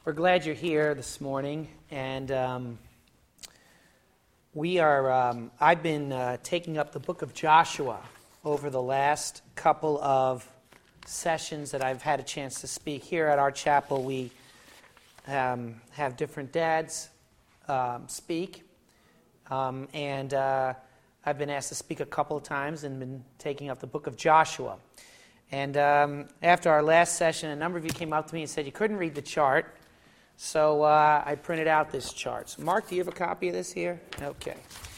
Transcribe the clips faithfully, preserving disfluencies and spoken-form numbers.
We're glad you're here this morning, and um, we are. Um, I've been uh, taking up the book of Joshua over the last couple of sessions that I've had a chance to speak here at our chapel. We um, have different dads um, speak, um, and uh, I've been asked to speak a couple of times and been taking up the book of Joshua. And um, after our last session, a number of you came up to me and said you couldn't read the chart. So uh, I printed out this chart. So Mark, do you have a copy of this here? Okay.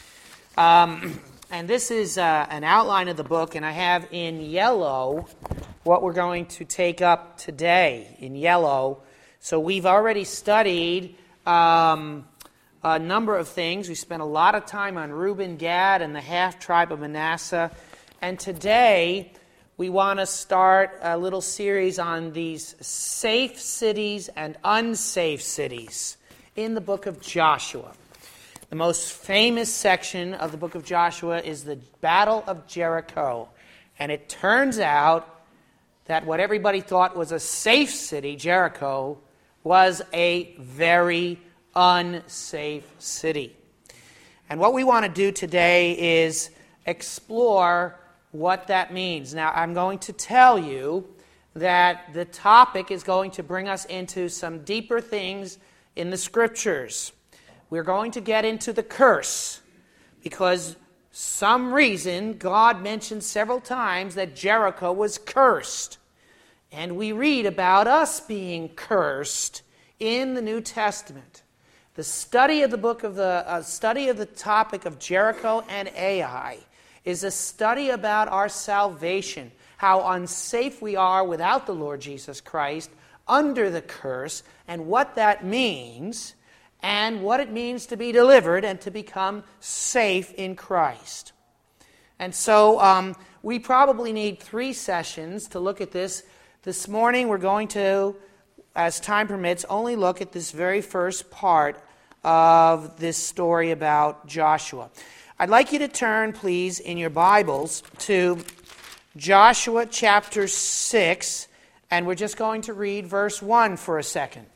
Um, and this is uh, an outline of the book, and I have in yellow what we're going to take up today in yellow. So we've already studied um, a number of things. We spent a lot of time on Reuben, Gad, and the half-tribe of Manasseh. And today we want to start a little series on these safe cities and unsafe cities in the book of Joshua. The most famous section of the book of Joshua is the Battle of Jericho. And it turns out that what everybody thought was a safe city, Jericho, was a very unsafe city. And what we want to do today is explore what that means. Now, I'm going to tell you that the topic is going to bring us into some deeper things in the Scriptures. We're going to get into the curse, because some reason God mentioned several times that Jericho was cursed. And we read about us being cursed in the New Testament. The study of the book of the uh, study of the topic of Jericho and Ai is a study about our salvation, how unsafe we are without the Lord Jesus Christ, under the curse, and what that means, and what it means to be delivered and to become safe in Christ. And so um, we probably need three sessions to look at this. This morning we're going to, as time permits, only look at this very first part of this story about Joshua. I'd like you to turn, please, in your Bibles to Joshua chapter six, and we're just going to read verse one for a second.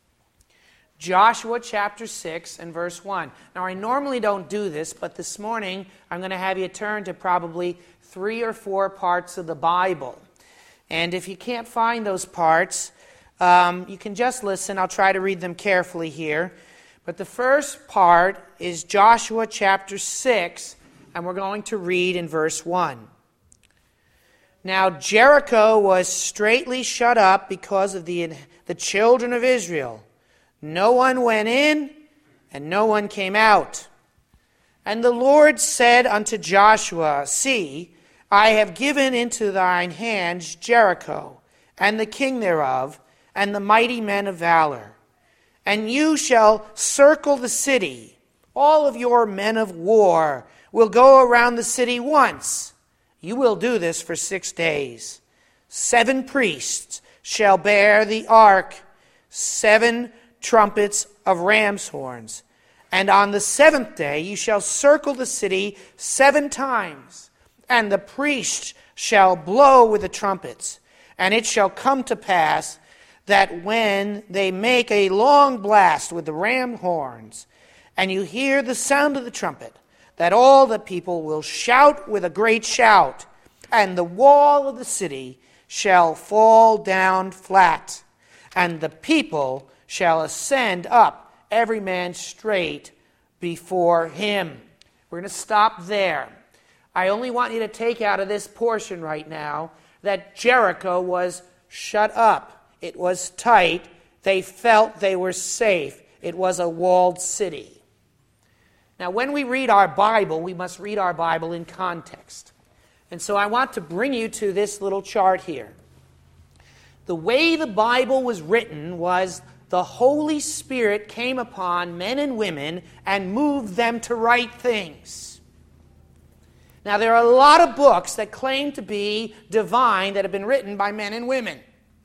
Joshua chapter six and verse one. Now, I normally don't do this, but this morning I'm going to have you turn to probably three or four parts of the Bible. And if you can't find those parts, um, you can just listen. I'll try to read them carefully here. But the first part is Joshua chapter six, and we're going to read in verse one. Now Jericho was straitly shut up because of the, the children of Israel. No one went in, and no one came out. And the Lord said unto Joshua, See, I have given into thine hands Jericho, and the king thereof, and the mighty men of valor. And you shall circle the city. All of your men of war will go around the city once. You will do this for six days. Seven priests shall bear the ark, seven trumpets of ram's horns. And on the seventh day you shall circle the city seven times. And the priests shall blow with the trumpets. And it shall come to pass that when they make a long blast with the ram horns, and you hear the sound of the trumpet, that all the people will shout with a great shout, and the wall of the city shall fall down flat, and the people shall ascend up, every man straight before him. We're going to stop there. I only want you to take out of this portion right now that Jericho was shut up. It was tight. They felt they were safe. It was a walled city. Now, when we read our Bible, we must read our Bible in context. And so I want to bring you to this little chart here. The way the Bible was written was the Holy Spirit came upon men and women and moved them to write things. Now, there are a lot of books that claim to be divine that have been written by men and women.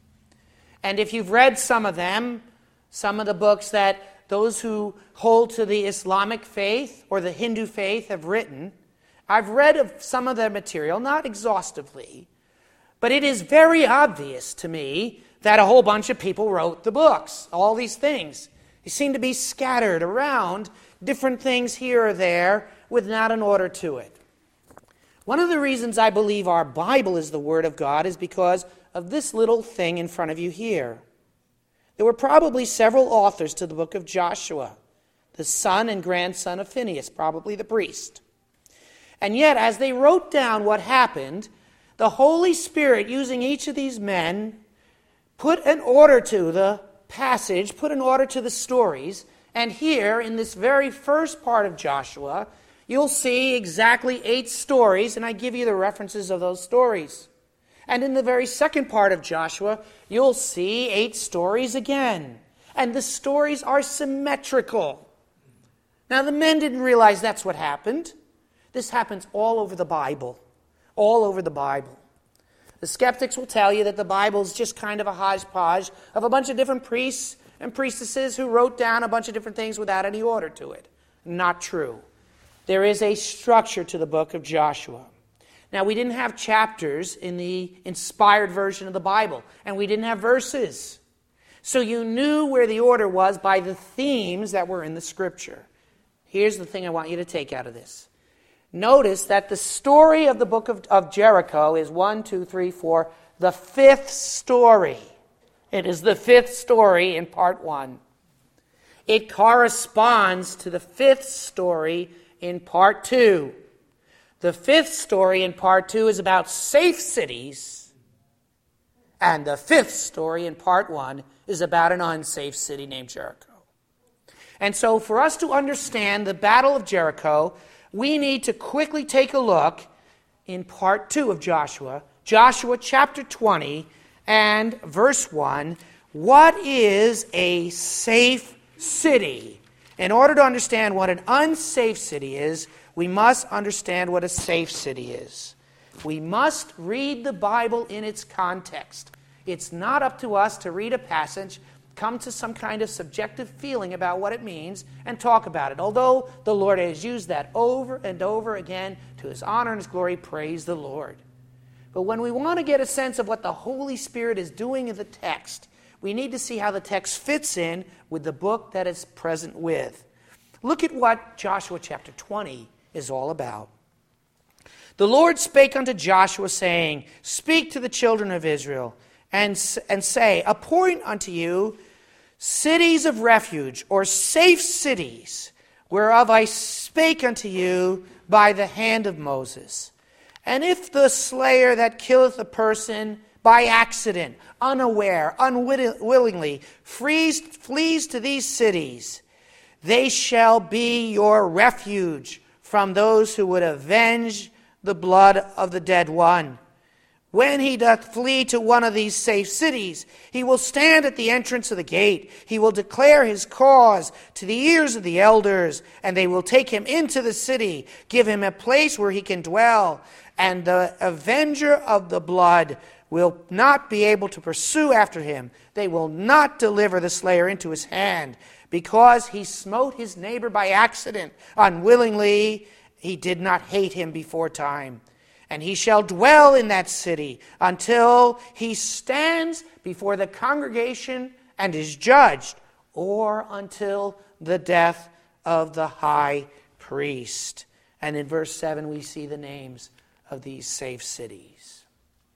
And if you've read some of them, some of the books that those who hold to the Islamic faith or the Hindu faith have written, I've read of some of their material, not exhaustively, but it is very obvious to me that a whole bunch of people wrote the books. All these things. They seem to be scattered around, different things here or there, with not an order to it. One of the reasons I believe our Bible is the Word of God is because of this little thing in front of you here. There were probably several authors to the book of Joshua, the son and grandson of Phinehas, probably the priest. And yet, as they wrote down what happened, the Holy Spirit, using each of these men, put an order to the passage, put an order to the stories. And here, in this very first part of Joshua, you'll see exactly eight stories, and I give you the references of those stories. And in the very second part of Joshua, you'll see eight stories again. And the stories are symmetrical. Now, the men didn't realize that's what happened. This happens all over the Bible. All over the Bible. The skeptics will tell you that the Bible is just kind of a hodgepodge of a bunch of different priests and priestesses who wrote down a bunch of different things without any order to it. Not true. There is a structure to the book of Joshua. Now, we didn't have chapters in the inspired version of the Bible, and we didn't have verses. So you knew where the order was by the themes that were in the Scripture. Here's the thing I want you to take out of this. Notice that the story of the book of, of Jericho is one, two, three, four, the fifth story. It is the fifth story in part one. It corresponds to the fifth story in part two. The fifth story in part two is about safe cities, and the fifth story in part one is about an unsafe city named Jericho. And so for us to understand the Battle of Jericho, we need to quickly take a look in part two of Joshua, Joshua chapter twenty and verse one. What is a safe city? In order to understand what an unsafe city is, we must understand what a safe city is. We must read the Bible in its context. It's not up to us to read a passage, come to some kind of subjective feeling about what it means, and talk about it. Although the Lord has used that over and over again to His honor and His glory, praise the Lord. But when we want to get a sense of what the Holy Spirit is doing in the text, we need to see how the text fits in with the book that it's present with. Look at what Joshua chapter twenty is all about. The Lord spake unto Joshua, saying, Speak to the children of Israel, and, and say, Appoint unto you cities of refuge, or safe cities, whereof I spake unto you by the hand of Moses. And if the slayer that killeth a person by accident, unaware, unwillingly, flees, flees to these cities, they shall be your refuge from those who would avenge the blood of the dead one. When he doth flee to one of these safe cities, he will stand at the entrance of the gate. He will declare his cause to the ears of the elders, and they will take him into the city, give him a place where he can dwell, and the avenger of the blood will not be able to pursue after him. They will not deliver the slayer into his hand, because he smote his neighbor by accident, unwillingly. He did not hate him before time. And he shall dwell in that city until he stands before the congregation and is judged, or until the death of the high priest. And in verse seven we see the names of these safe cities.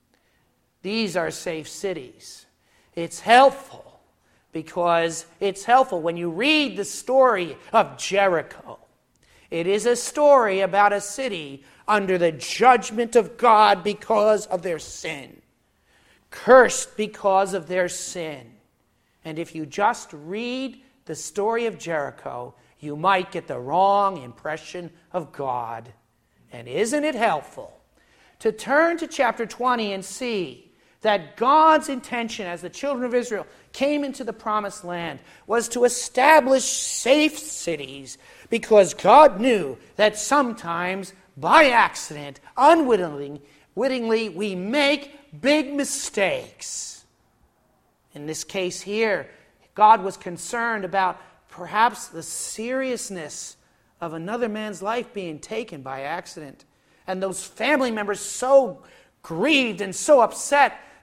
These are safe cities. It's helpful because it's helpful when you read the story of Jericho. It is a story about a city under the judgment of God because of their sin. Cursed because of their sin. And if you just read the story of Jericho, you might get the wrong impression of God. And isn't it helpful to turn to chapter twenty and see that God's intention as the children of Israel came into the promised land was to establish safe cities, because God knew that sometimes, by accident, unwittingly, wittingly, we make big mistakes. In this case here, God was concerned about perhaps the seriousness of another man's life being taken by accident. And those family members so grieved and so upset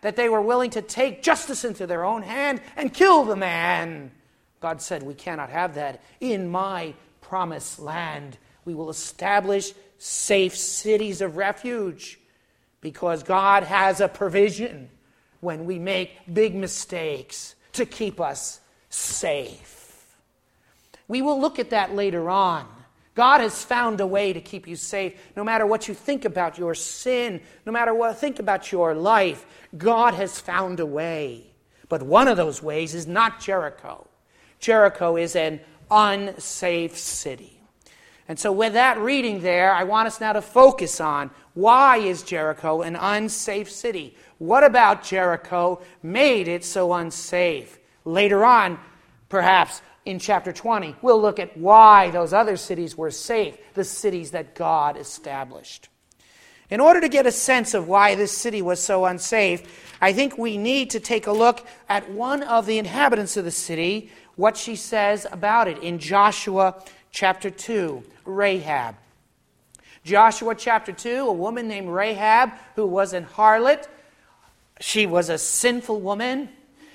that they were willing to take justice into their own hand and kill the man. God said, we cannot have that. In my promised land, we will establish safe cities of refuge, because God has a provision when we make big mistakes to keep us safe. We will look at that later on. God has found a way to keep you safe. No matter what you think about your sin, no matter what you think about your life, God has found a way. But one of those ways is not Jericho. Jericho is an unsafe city. And so with that reading there, I want us now to focus on, why is Jericho an unsafe city? What about Jericho made it so unsafe? Later on, perhaps in chapter twenty, we'll look at why those other cities were safe, the cities that God established. In order to get a sense of why this city was so unsafe, I think we need to take a look at one of the inhabitants of the city, what she says about it in Joshua chapter two, Rahab. Joshua chapter two, a woman named Rahab who was an harlot. She was a sinful woman.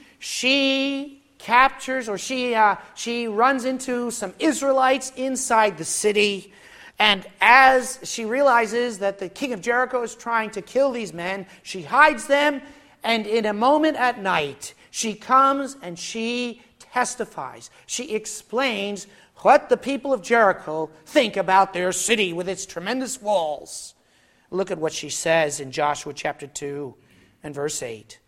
She captures or she uh, she runs into some Israelites inside the city. And as she realizes that the king of Jericho is trying to kill these men, she hides them. And in a moment at night, she comes and she testifies. She explains what the people of Jericho think about their city with its tremendous walls. Look at what she says in Joshua chapter two and verse eight.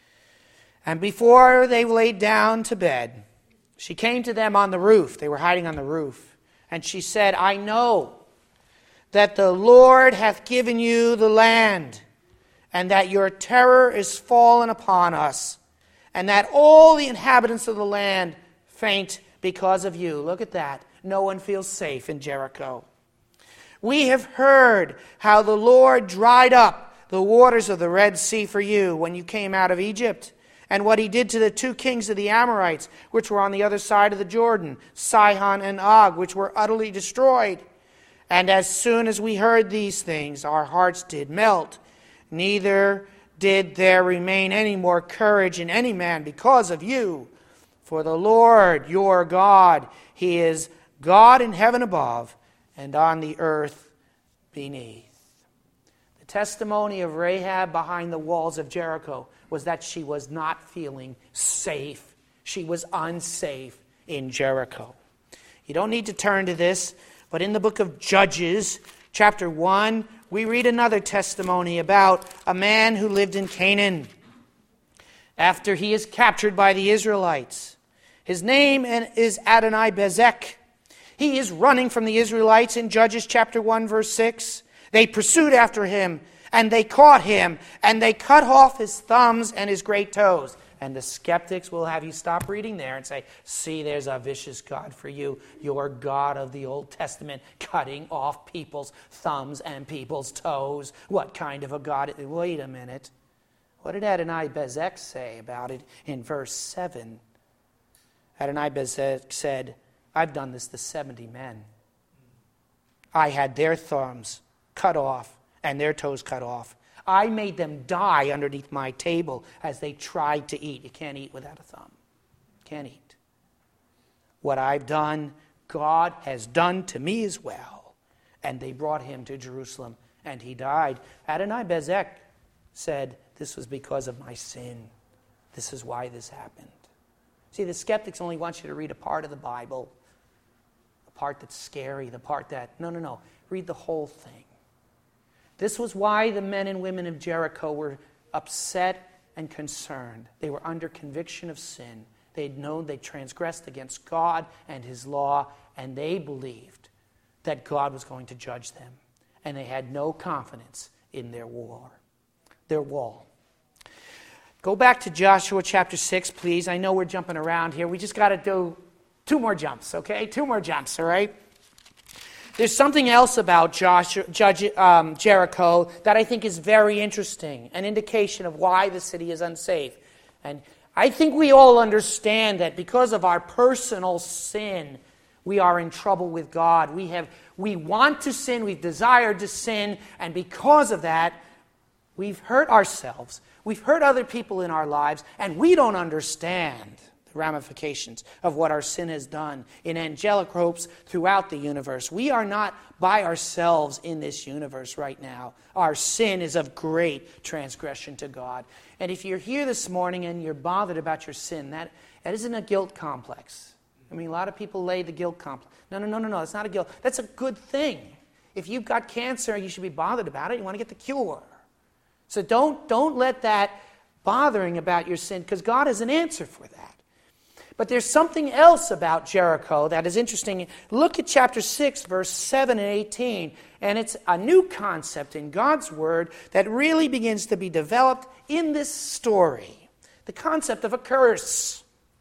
And before they laid down to bed, she came to them on the roof. They were hiding on the roof. And she said, I know that the Lord hath given you the land, and that your terror is fallen upon us, and that all the inhabitants of the land faint because of you. Look at that. No one feels safe in Jericho. We have heard how the Lord dried up the waters of the Red Sea for you when you came out of Egypt, and what he did to the two kings of the Amorites, which were on the other side of the Jordan, Sihon and Og, which were utterly destroyed. And as soon as we heard these things, our hearts did melt. Neither did there remain any more courage in any man because of you. For the Lord your God, he is God in heaven above and on the earth beneath. The testimony of Rahab behind the walls of Jericho was that she was not feeling safe. She was unsafe in Jericho. You don't need to turn to this, but in the book of Judges, chapter one, we read another testimony about a man who lived in Canaan after he is captured by the Israelites. His name is Adoni-Bezek. He is running from the Israelites in Judges chapter one, verse six. They pursued after him, and they caught him, and they cut off his thumbs and his great toes. And the skeptics will have you stop reading there and say, see, there's a vicious God for you, your God of the Old Testament, cutting off people's thumbs and people's toes. What kind of a God? Wait a minute. What did Adoni-Bezek say about it in verse seven? Adoni-Bezek said, I've done this to seventy men. I had their thumbs cut off and their toes cut off. I made them die underneath my table as they tried to eat. You can't eat without a thumb. Can't eat. What I've done, God has done to me as well. And they brought him to Jerusalem, and he died. Adoni-Bezek said, this was because of my sin. This is why this happened. See, the skeptics only want you to read a part of the Bible, the part that's scary, the part that, no, no, no. Read the whole thing. This was why the men and women of Jericho were upset and concerned. They were under conviction of sin. They'd known they transgressed against God and his law, and they believed that God was going to judge them. And they had no confidence in their war, their wall. Go back to Joshua chapter six, please. I know we're jumping around here. We just got to do two more jumps, okay? Two more jumps, all right? There's something else about Joshua, Judge, um, Jericho that I think is very interesting, an indication of why the city is unsafe. And I think we all understand that because of our personal sin, we are in trouble with God. We have, we want to sin, we've desired to sin, and because of that, we've hurt ourselves. We've hurt other people in our lives, and we don't understand the ramifications of what our sin has done in angelic hopes throughout the universe. We are not by ourselves in this universe right now. Our sin is of great transgression to God. And if you're here this morning and you're bothered about your sin, that, that isn't a guilt complex. I mean, a lot of people lay the guilt complex. No, no, no, no, no. It's not a guilt. That's a good thing. If you've got cancer, you should be bothered about it. You want to get the cure. So don't, don't let that bothering about your sin, because God has an answer for that. But there's something else about Jericho that is interesting. Look at chapter six, verse seven and eighteen. And it's a new concept in God's Word that really begins to be developed in this story. The concept of a curse.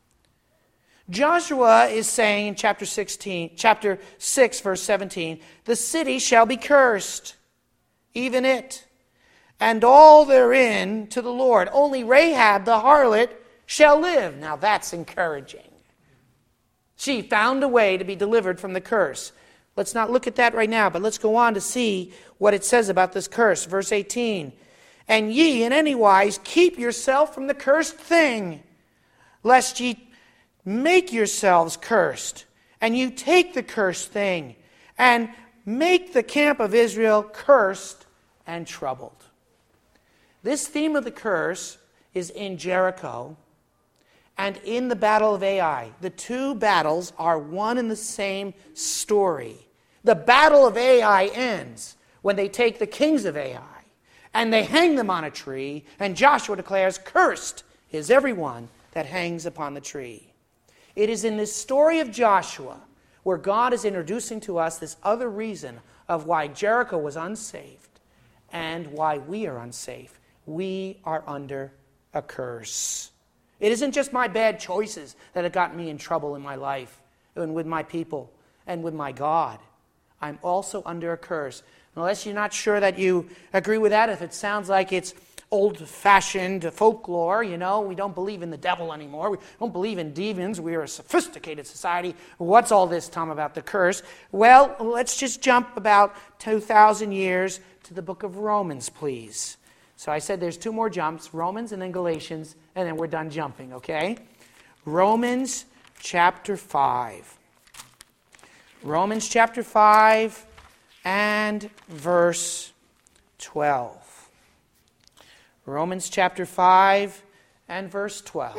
Joshua is saying in chapter sixteen, chapter six, verse seventeen, the city shall be cursed, even it, and all therein to the Lord. Only Rahab the harlot shall live. Now that's encouraging. She found a way to be delivered from the curse. Let's not look at that right now, but let's go on to see what it says about this curse. Verse eighteen, and ye in any wise keep yourself from the cursed thing, lest ye make yourselves cursed, and you take the cursed thing, and make the camp of Israel cursed and troubled. This theme of the curse is in Jericho and in the battle of Ai. The two battles are one and the same story. The battle of Ai ends when they take the kings of Ai and they hang them on a tree, and Joshua declares, cursed is everyone that hangs upon the tree. It is in this story of Joshua where God is introducing to us this other reason of why Jericho was unsaved and why we are unsafe. We are under a curse. It isn't just my bad choices that have gotten me in trouble in my life and with my people and with my God. I'm also under a curse. Unless you're not sure that you agree with that, if it sounds like it's old-fashioned folklore, you know, we don't believe in the devil anymore, we don't believe in demons, we're a sophisticated society. What's all this, Tom, about the curse? Well, let's just jump about two thousand years to the book of Romans, please. So I said there's two more jumps, Romans and then Galatians, and then we're done jumping, okay? Romans chapter five. Romans chapter five and verse twelve. Romans chapter five and verse twelve.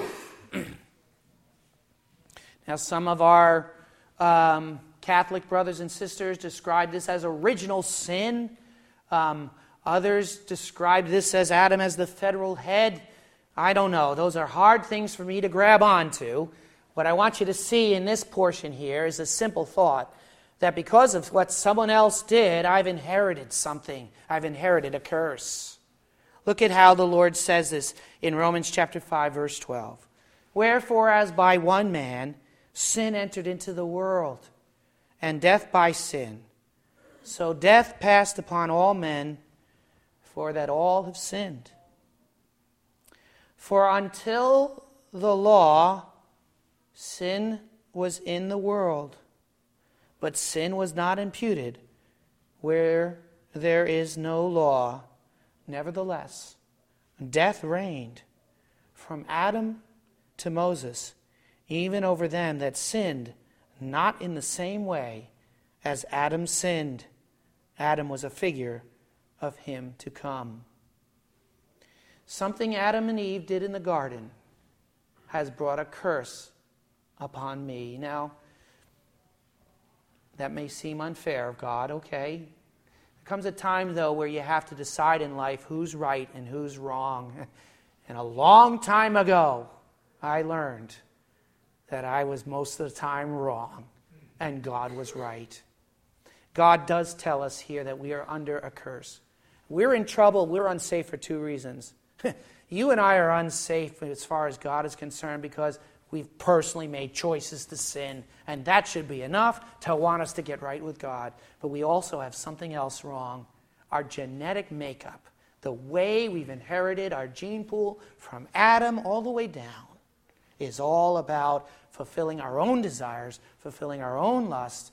Now some of our um, Catholic brothers and sisters describe this as original sin. Um, others describe this as Adam as the federal head. I don't know. Those are hard things for me to grab onto. What I want you to see in this portion here is a simple thought, that because of what someone else did, I've inherited something. I've inherited a curse. Look at how the Lord says this in Romans chapter five, verse twelve. Wherefore, as by one man sin entered into the world, and death by sin, so death passed upon all men, for that all have sinned. For until the law, sin was in the world, but sin was not imputed where there is no law. Nevertheless, death reigned from Adam to Moses, even over them that sinned, not in the same way as Adam sinned. Adam was a figure of him to come. Something Adam and Eve did in the garden has brought a curse upon me. Now, that may seem unfair of God, okay? There comes a time, though, where you have to decide in life who's right and who's wrong. And a long time ago, I learned that I was most of the time wrong and God was right. God does tell us here that we are under a curse. We're in trouble, we're unsafe for two reasons. You and I are unsafe as far as God is concerned because we've personally made choices to sin, and that should be enough to want us to get right with God. But we also have something else wrong. Our genetic makeup, the way we've inherited our gene pool from Adam all the way down, is all about fulfilling our own desires, fulfilling our own lusts,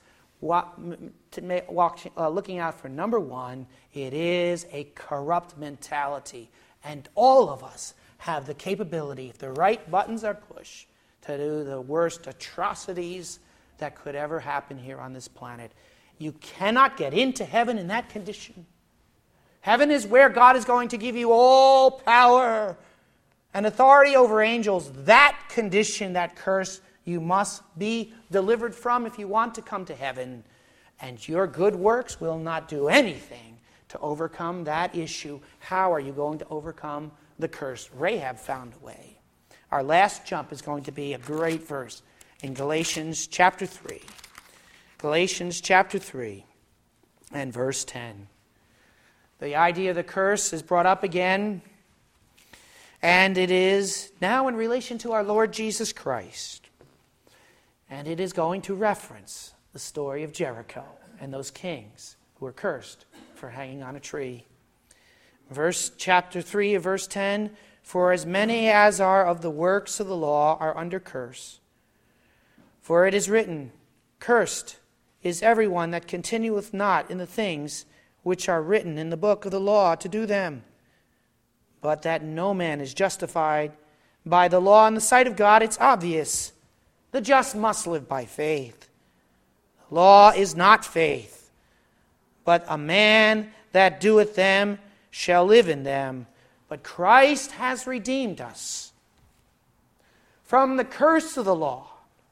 looking out for number one. It is a corrupt mentality. And all of us have the capability, if the right buttons are pushed, to do the worst atrocities that could ever happen here on this planet. You cannot get into heaven in that condition. Heaven is where God is going to give you all power and authority over angels. That condition, that curse, you must be delivered from if you want to come to heaven. And your good works will not do anything to overcome that issue. How are you going to overcome the curse? Rahab found a way. Our last jump is going to be a great verse in Galatians chapter three. Galatians chapter three and verse ten. The idea of the curse is brought up again, and it is now in relation to our Lord Jesus Christ. And it is going to reference the story of Jericho and those kings who were cursed for hanging on a tree. Verse chapter three of verse ten, for as many as are of the works of the law are under curse. For it is written, cursed is everyone that continueth not in the things which are written in the book of the law to do them. But that no man is justified by the law in the sight of God, it's obvious. The just must live by faith. The law is not faith, but a man that doeth them shall live in them. But Christ has redeemed us from the curse of the law,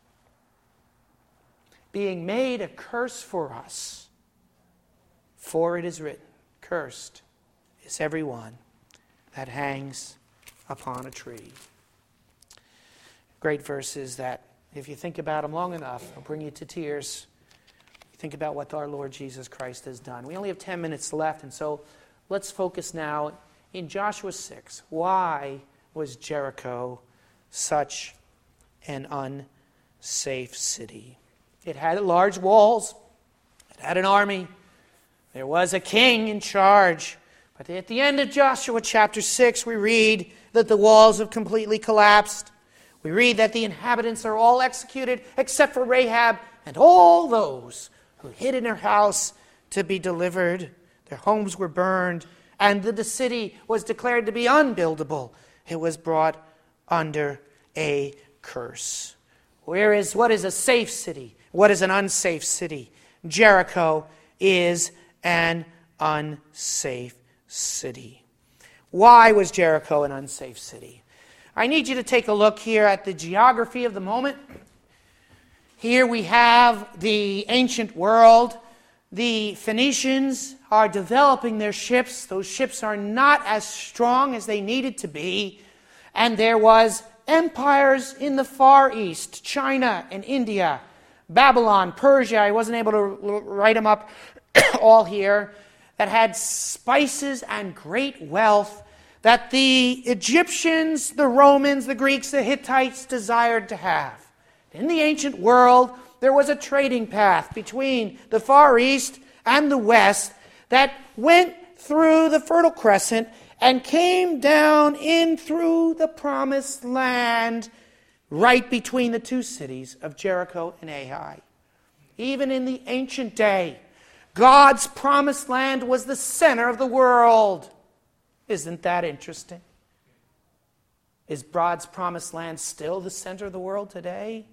being made a curse for us. For it is written, cursed is every one that hangs upon a tree. Great verses that, if you think about them long enough, will bring you to tears. You think about what our Lord Jesus Christ has done. We only have ten minutes left, and so let's focus now in Joshua six. Why was Jericho such an unsafe city? It had large walls. It had an army. There was a king in charge. But at the end of Joshua chapter six, we read that the walls have completely collapsed. We read that the inhabitants are all executed except for Rahab and all those who hid in her house to be delivered. Their homes were burned, and the city was declared to be unbuildable. It was brought under a curse. Where is, what is a safe city? What is an unsafe city? Jericho is an unsafe city. Why was Jericho an unsafe city? I need you to take a look here at the geography of the moment. Here we have the ancient world. The Phoenicians are developing their ships. Those ships are not as strong as they needed to be. And there was empires in the Far East, China and India, Babylon, Persia. I wasn't able to write them up all here, that had spices and great wealth that the Egyptians, the Romans, the Greeks, the Hittites desired to have. In the ancient world, there was a trading path between the Far East and the West that went through the Fertile Crescent and came down in through the Promised Land, right between the two cities of Jericho and Ai. Even in the ancient day, God's promised land was the center of the world. Isn't that interesting? Is God's promised land still the center of the world today?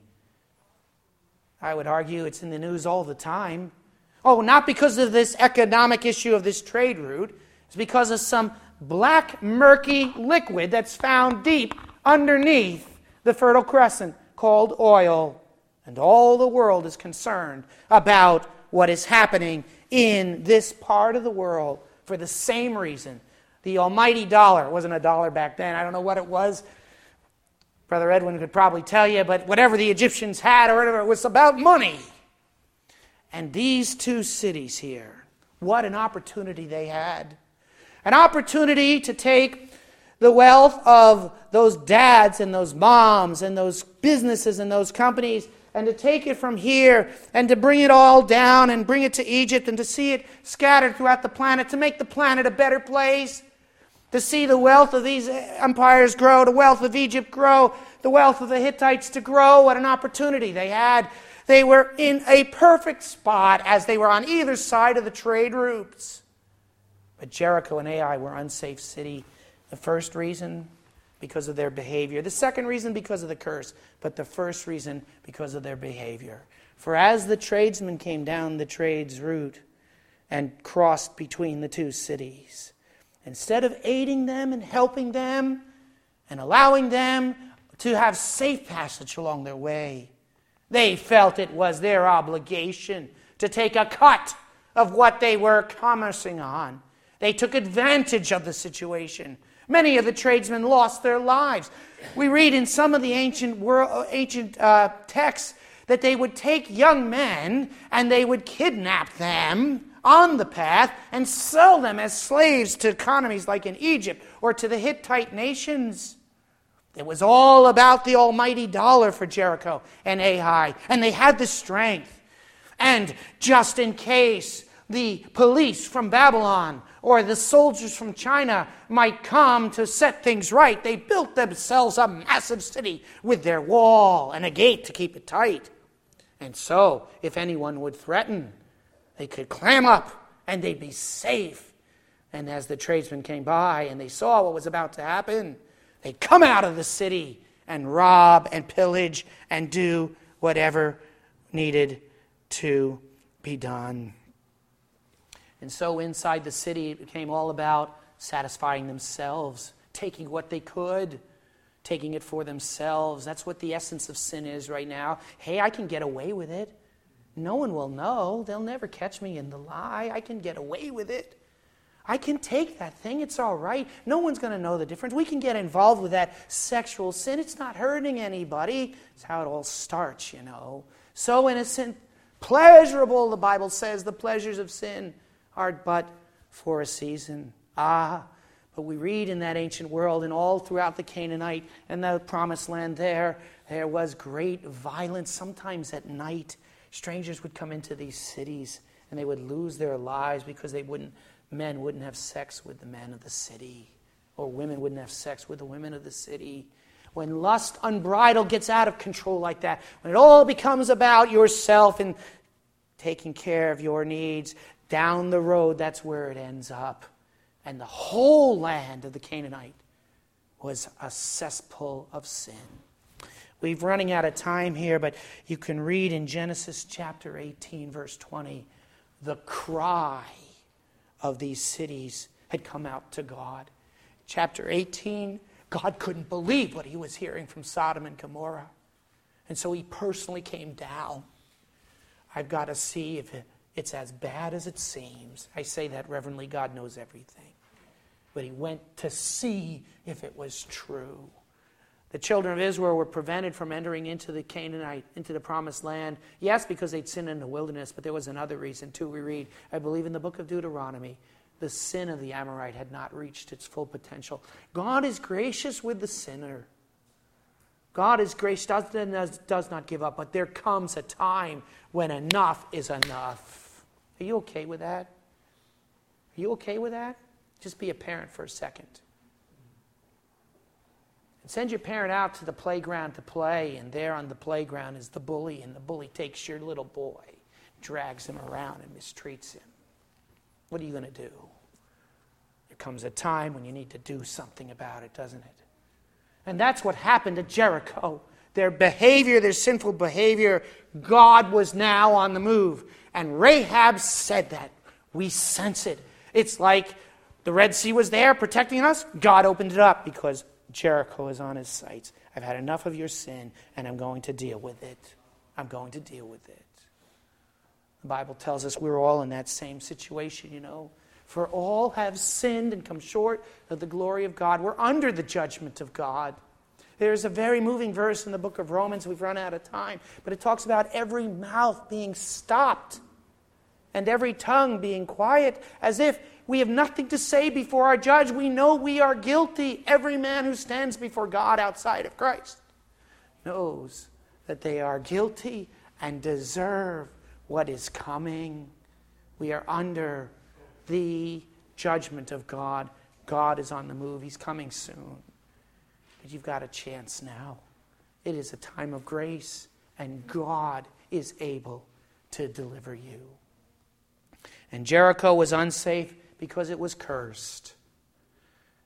I would argue it's in the news all the time. Oh, not because of this economic issue of this trade route. It's because of some black, murky liquid that's found deep underneath the Fertile Crescent called oil. And all the world is concerned about what is happening in this part of the world for the same reason. The almighty dollar, it wasn't a dollar back then, I don't know what it was. Brother Edwin could probably tell you, but whatever the Egyptians had or whatever, it was about money. And these two cities here, what an opportunity they had. An opportunity to take the wealth of those dads and those moms and those businesses and those companies and to take it from here and to bring it all down and bring it to Egypt and to see it scattered throughout the planet, to make the planet a better place, to see the wealth of these empires grow, the wealth of Egypt grow, the wealth of the Hittites to grow. What an opportunity they had. They were in a perfect spot as they were on either side of the trade routes. But Jericho and Ai were unsafe city The first reason, because of their behavior. The second reason, because of the curse. But the first reason, because of their behavior. For as the tradesmen came down the trades route and crossed between the two cities, instead of aiding them and helping them and allowing them to have safe passage along their way, they felt it was their obligation to take a cut of what they were commercing on. They took advantage of the situation. Many of the tradesmen lost their lives. We read in some of the ancient world, ancient uh, texts that they would take young men and they would kidnap them on the path and sell them as slaves to economies like in Egypt or to the Hittite nations. It was all about the almighty dollar for Jericho and Ai, and they had the strength. And just in case the police from Babylon or the soldiers from China might come to set things right, they built themselves a massive city with their wall and a gate to keep it tight. And so, if anyone would threaten, they could clam up and they'd be safe. And as the tradesmen came by and they saw what was about to happen, they'd come out of the city and rob and pillage and do whatever needed to be done. And so inside the city, it became all about satisfying themselves, taking what they could, taking it for themselves. That's what the essence of sin is right now. Hey, I can get away with it. No one will know. They'll never catch me in the lie. I can get away with it. I can take that thing. It's all right. No one's going to know the difference. We can get involved with that sexual sin. It's not hurting anybody. It's how it all starts, you know. So innocent, pleasurable, the Bible says, the pleasures of sin are but for a season. Ah, but we read in that ancient world and all throughout the Canaanite and the promised land there, there was great violence. Sometimes at night, strangers would come into these cities and they would lose their lives because they wouldn't, men wouldn't have sex with the men of the city, or women wouldn't have sex with the women of the city. When lust unbridled gets out of control like that, when it all becomes about yourself and taking care of your needs, down the road, that's where it ends up. And the whole land of the Canaanite was a cesspool of sin. We're running out of time here, but you can read in Genesis chapter eighteen, verse twenty, the cry of these cities had come out to God. Chapter eighteen, God couldn't believe what he was hearing from Sodom and Gomorrah. And so he personally came down. I've got to see if it, it's as bad as it seems. I say that reverently. God knows everything. But he went to see if it was true. The children of Israel were prevented from entering into the Canaanite, into the promised land. Yes, because they'd sinned in the wilderness, but there was another reason too. We read, I believe in the book of Deuteronomy, the sin of the Amorite had not reached its full potential. God is gracious with the sinner. God is gracious, does, does not give up, but there comes a time when enough is enough. Are you okay with that? Are you okay with that? Just be a parent for a second. Send your parent out to the playground to play, and there on the playground is the bully, and the bully takes your little boy, drags him around and mistreats him. What are you going to do? There comes a time when you need to do something about it, doesn't it? And that's what happened at Jericho. Their behavior, their sinful behavior, God was now on the move. And Rahab said that. We sense it. It's like the Red Sea was there protecting us. God opened it up because Jericho is on his sights. I've had enough of your sin, and I'm going to deal with it. I'm going to deal with it. The Bible tells us we're all in that same situation, you know. For all have sinned and come short of the glory of God. We're under the judgment of God. There's a very moving verse in the book of Romans. We've run out of time. But it talks about every mouth being stopped and every tongue being quiet, as if we have nothing to say before our judge. We know we are guilty. Every man who stands before God outside of Christ knows that they are guilty and deserve what is coming. We are under the judgment of God. God is on the move. He's coming soon. But you've got a chance now. It is a time of grace, and God is able to deliver you. And Jericho was unsafe because it was cursed.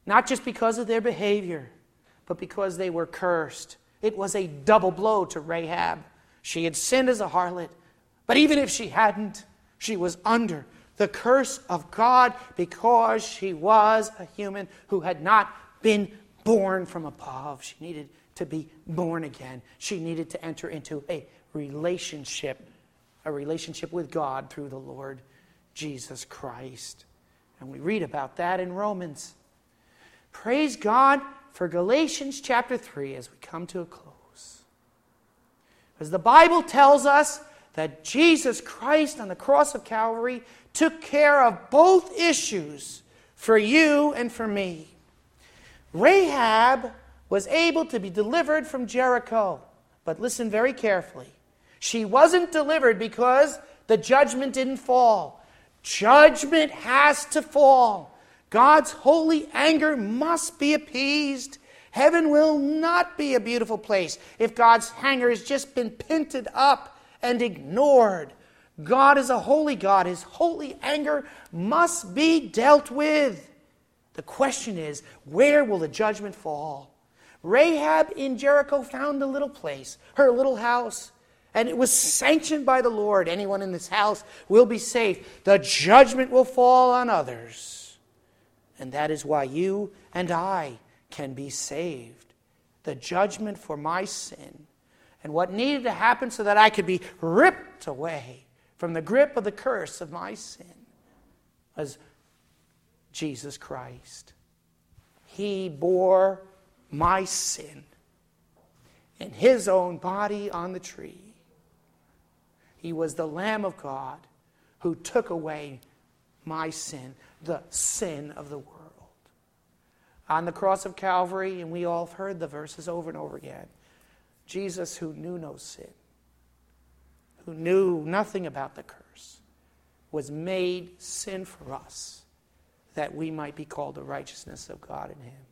Not just because of their behavior, but because they were cursed. It was a double blow to Rahab. She had sinned as a harlot, but even if she hadn't, she was under the curse of God because she was a human who had not been born from above. She needed to be born again. She needed to enter into a relationship, a relationship with God through the Lord Jesus Christ. And we read about that in Romans. Praise God for Galatians chapter three as we come to a close. As the Bible tells us that Jesus Christ on the cross of Calvary took care of both issues for you and for me. Rahab was able to be delivered from Jericho. But listen very carefully. She wasn't delivered because the judgment didn't fall. Judgment has to fall. God's holy anger must be appeased. Heaven will not be a beautiful place if God's anger has just been pinted up and ignored. God is a holy God. His holy anger must be dealt with. The question is, where will the judgment fall? Rahab in Jericho found a little place, her little house, and it was sanctioned by the Lord. Anyone in this house will be safe. The judgment will fall on others. And that is why you and I can be saved. The judgment for my sin. And what needed to happen so that I could be ripped away from the grip of the curse of my sin was Jesus Christ. He bore my sin in His own body on the tree. He was the Lamb of God who took away my sin, the sin of the world. On the cross of Calvary, and we all have heard the verses over and over again, Jesus, who knew no sin, who knew nothing about the curse, was made sin for us, that we might be called the righteousness of God in Him.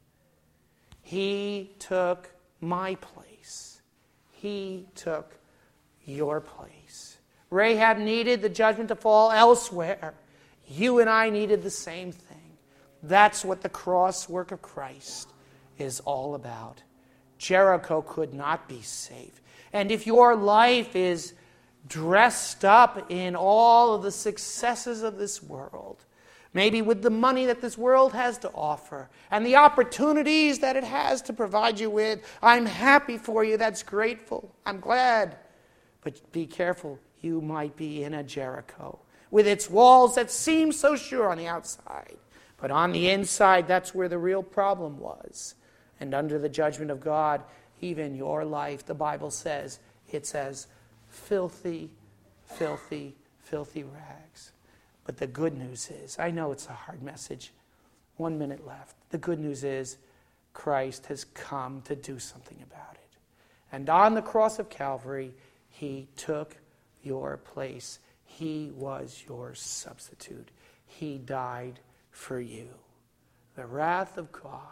He took my place. He took your place. Rahab needed the judgment to fall elsewhere. You and I needed the same thing. That's what the cross work of Christ is all about. Jericho could not be safe. And if your life is dressed up in all of the successes of this world, maybe with the money that this world has to offer and the opportunities that it has to provide you with, I'm happy for you. That's grateful. I'm glad. But be careful. You might be in a Jericho with its walls that seem so sure on the outside. But on the inside, that's where the real problem was. And under the judgment of God, even your life, the Bible says, it's as filthy, filthy, filthy rags. But the good news is, I know it's a hard message. One minute left. The good news is, Christ has come to do something about it. And on the cross of Calvary, He took your place. He was your substitute. He died for you. The wrath of God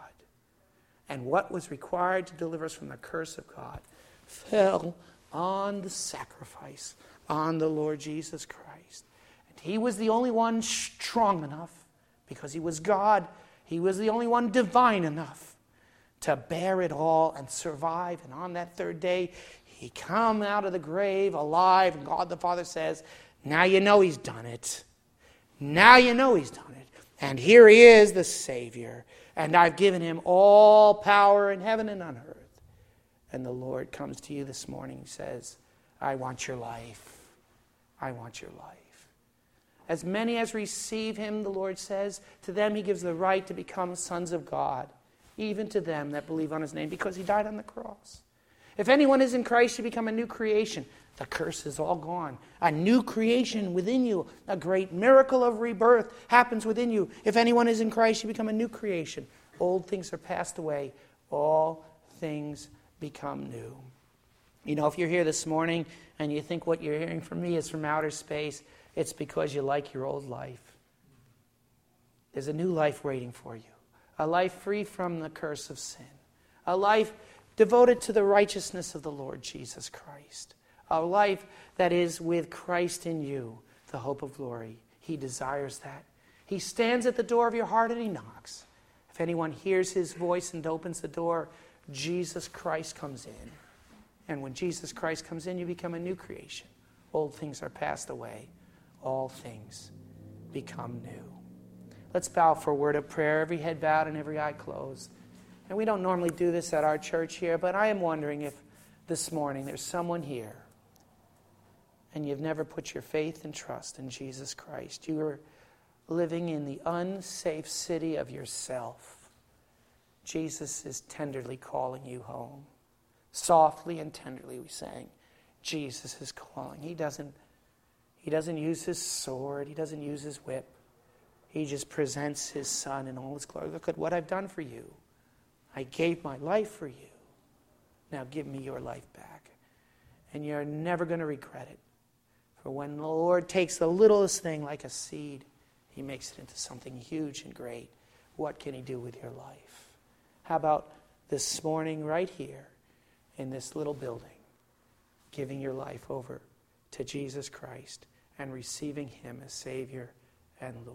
and what was required to deliver us from the curse of God fell on the sacrifice, on the Lord Jesus Christ. And He was the only one strong enough, because He was God. He was the only one divine enough to bear it all and survive. And on that third day, He come out of the grave alive. And God the Father says, now you know He's done it. Now you know He's done it. And here He is, the Savior. And I've given Him all power in heaven and on earth. And the Lord comes to you this morning and says, I want your life. I want your life. As many as receive Him, the Lord says, to them He gives the right to become sons of God, even to them that believe on His name, because He died on the cross. If anyone is in Christ, you become a new creation. The curse is all gone. A new creation within you. A great miracle of rebirth happens within you. If anyone is in Christ, you become a new creation. Old things are passed away. All things become new. You know, if you're here this morning and you think what you're hearing from me is from outer space, it's because you like your old life. There's a new life waiting for you. A life free from the curse of sin. A life devoted to the righteousness of the Lord Jesus Christ. A life that is with Christ in you, the hope of glory. He desires that. He stands at the door of your heart and He knocks. If If anyone hears his voice and opens the door, Jesus Christ comes in. And when Jesus Christ comes in, you become a new creation. Old things are passed away. All things become new. Let's bow for a word of prayer, every head bowed and every eye closed. And we don't normally do this at our church here, but I am wondering if this morning there's someone here and you've never put your faith and trust in Jesus Christ. You are living in the unsafe city of yourself. Jesus is tenderly calling you home. Softly and tenderly we sang, Jesus is calling. He doesn't, he doesn't use his sword. He doesn't use his whip. He just presents his Son in all his glory. Look at what I've done for you. I gave my life for you. Now give me your life back. And you're never going to regret it. For when the Lord takes the littlest thing like a seed, he makes it into something huge and great. What can he do with your life? How about this morning right here in this little building, giving your life over to Jesus Christ and receiving him as Savior and Lord?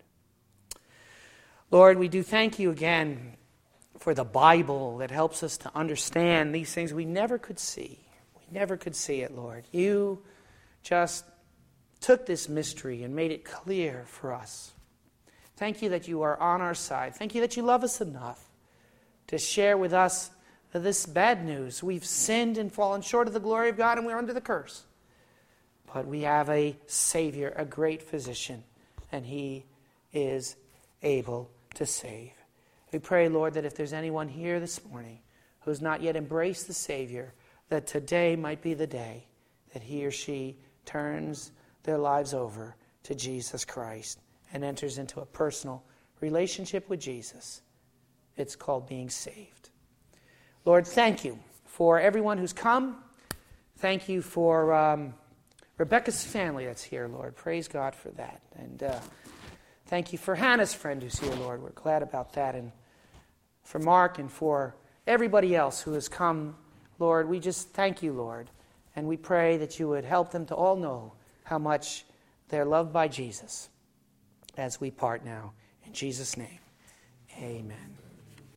Lord, we do thank you again for the Bible that helps us to understand these things we never could see. We never could see it, Lord. You just took this mystery and made it clear for us. Thank you that you are on our side. Thank you that you love us enough to share with us this bad news. We've sinned and fallen short of the glory of God, and we're under the curse. But we have a Savior, a great physician, and he is able to save. We pray, Lord, that if there's anyone here this morning who's not yet embraced the Savior, that today might be the day that he or she turns their lives over to Jesus Christ and enters into a personal relationship with Jesus. It's called being saved. Lord, thank you for everyone who's come. Thank you for um, Rebecca's family that's here, Lord. Praise God for that. And uh, thank you for Hannah's friend who's here, Lord. We're glad about that. And for Mark and for everybody else who has come, Lord, we just thank you, Lord. And we pray that you would help them to all know how much they're loved by Jesus as we part now. In Jesus' name, amen.